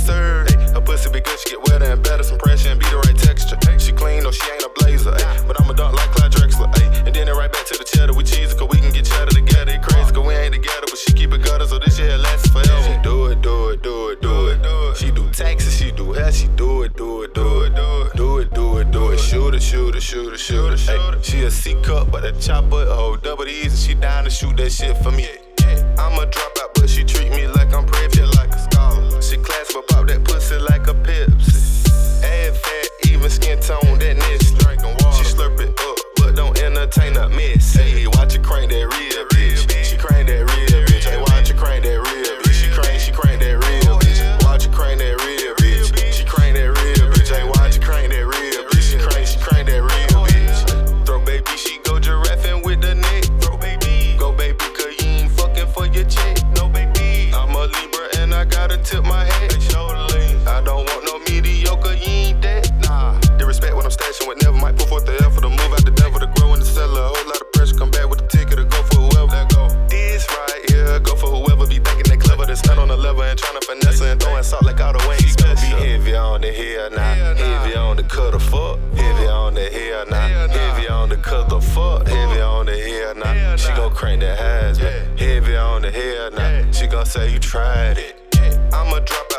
sir. Her pussy be good, she get wetter and better, some pressure and be the right texture. She clean, no, she ain't a blazer, but I'm a dunk like Clyde Drexler, and then it right back to the cheddar. We cheesy, cause we can get cheddar together. It crazy, cause we ain't together, but she keep it gutter, so this shit lasts forever. She do it. She do taxes, she do hair, she do it. Shoot it. Ay, she a C cup, but that chopper hold double D's, and she down to shoot that shit for me. I'm a dropout, but she treat me like I'm private, like a scholar. She class, but pop that pussy like a Pepsi. Add fat, even skin tone, that Nestle. She slurp it up, but don't entertain a mess. Hey, watch her crank that real bitch. She crank that real bitch. Hey, watch her crank that real bitch. She crank that real bitch. Watch her crank that real bitch. She crank that real bitch. Hey, watch her crank that real bitch. She crank that real bitch. Throw baby, she go giraffing with the neck. Throw baby, go baby, cause you ain't fucking for your check. No baby, I'm a Libra and I gotta tip my head. I don't want no mediocre, you ain't that. Nah, they respect what I'm stashing with, never might put forth the effort to move out the devil to grow in the cellar. A whole lot of pressure, come back with the ticket to go for whoever. Let go. This right here, go for whoever be thinking they clever. That's not on the level and trying to finesse her and throwing salt like all the way. She gonna be heavy on the hair now, heavy on the cut of fuck, heavy on the hair now, heavy on the cut of fuck, heavy on the hair now. She gon' crank that Heisman, heavy on the hair now. She gon' say you tried it. I'ma drop